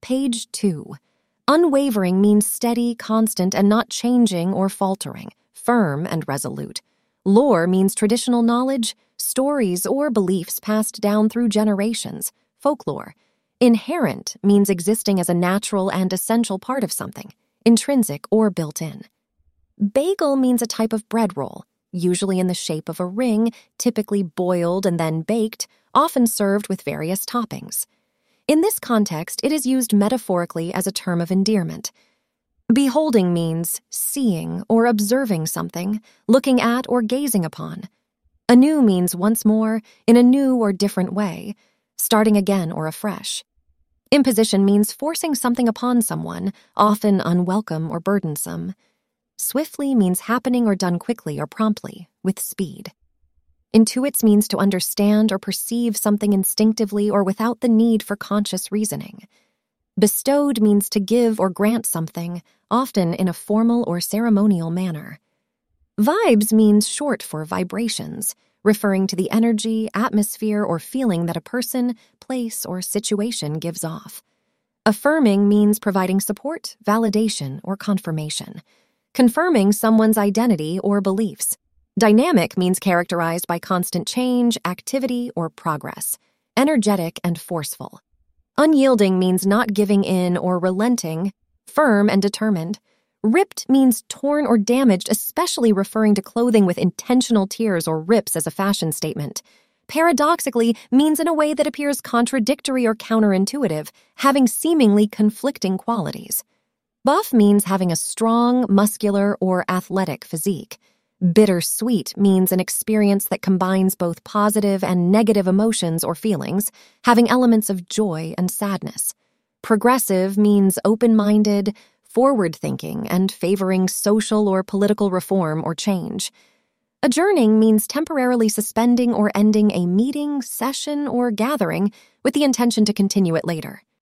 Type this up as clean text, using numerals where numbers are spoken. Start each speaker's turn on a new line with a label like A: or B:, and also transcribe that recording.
A: Page 2. Unwavering means steady, constant, and not changing or faltering, firm and resolute. Lore means traditional knowledge, stories, or beliefs passed down through generations, folklore. Inherent means existing as a natural and essential part of something, intrinsic or built-in. Bagel means a type of bread roll, usually in the shape of a ring, typically boiled and then baked, often served with various toppings. In this context, it is used metaphorically as a term of endearment. Beholding means seeing or observing something, looking at or gazing upon. Anew means once more, in a new or different way, starting again or afresh. Imposition means forcing something upon someone, often unwelcome or burdensome. Swiftly means happening or done quickly or promptly, with speed. Intuits means to understand or perceive something instinctively or without the need for conscious reasoning. Bestowed means to give or grant something, often in a formal or ceremonial manner. Vibes means short for vibrations, referring to the energy, atmosphere, or feeling that a person, place, or situation gives off. Affirming means providing support, validation, or confirmation, confirming someone's identity or beliefs. Dynamic means characterized by constant change, activity, or progress, energetic and forceful. Unyielding means not giving in or relenting, firm and determined. Ripped means torn or damaged, especially referring to clothing with intentional tears or rips as a fashion statement. Paradoxically means in a way that appears contradictory or counterintuitive, having seemingly conflicting qualities. Buff means having a strong, muscular, or athletic physique. Bittersweet means an experience that combines both positive and negative emotions or feelings, having elements of joy and sadness. Progressive means open-minded, forward-thinking, and favoring social or political reform or change. Adjourning means temporarily suspending or ending a meeting, session, or gathering with the intention to continue it later.